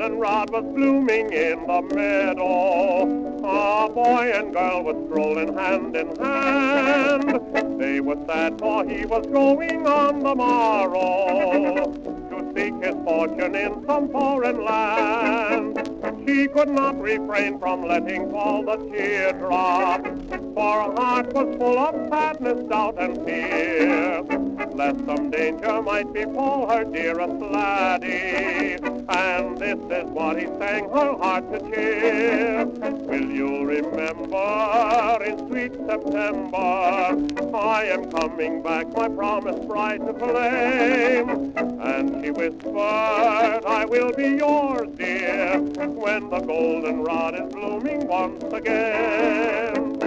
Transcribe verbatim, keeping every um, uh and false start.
goldenrod was blooming in the meadow. A boy and girl were strolling hand in hand. They were sad, for he was going on the morrow to seek his fortune in some foreign land. She could not refrain from letting fall the teardrop, for her heart was full of sadness, doubt, and fear, lest some danger might befall her dearest laddie. And this is what he sang her heart to cheer. Will you remember in sweet September, I am coming back, my promised bride to claim? And she whispered, I will be yours, dear, when the goldenrod is blooming once again.